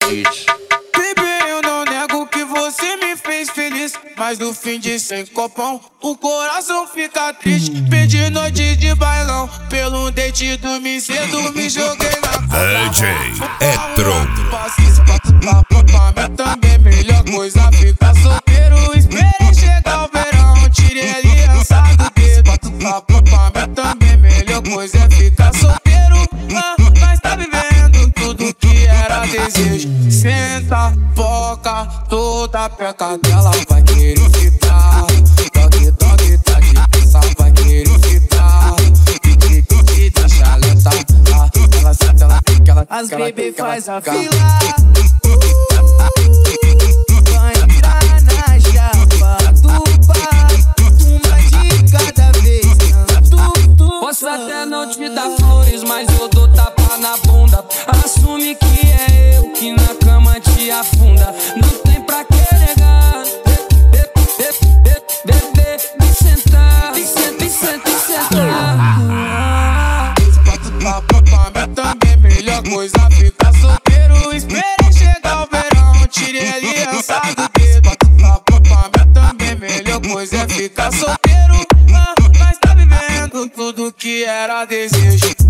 Bebê, eu não nego que você me fez feliz, mas no fim de 100 copão o coração fica triste. Perdi noite de bailão, pelo date dormi cedo, me joguei na cama. DJ Etron. Pra mim também melhor coisa ficar solteiro. Esperei chegar o verão, tirei a aliança do dedo. Pra mim também melhor coisa é ficar solteiro. Mas tá vivendo tudo que era desejo. Senta, foca, toda peca dela vai querer ficar. Toque, toque, tá de pensa, vai querer ficar. Pique, da chaleta, ela senta, ela fica, ela as bebê faz a fila. Vai entrar na chapa do bar, uma de cada vez, tanto. Posso até não te dar flores, mas eu dou tapa na bunda. Assume que é eu que na cama te afunda. Não tem pra que negar. Bebê, vem sentar, vem sentar. Pra mim também melhor coisa ficar solteiro. Esperei chegar o verão, tirei a aliança do dedo. Pra mim também melhor coisa é ficar solteiro. Mas tá vivendo tudo que era desejo.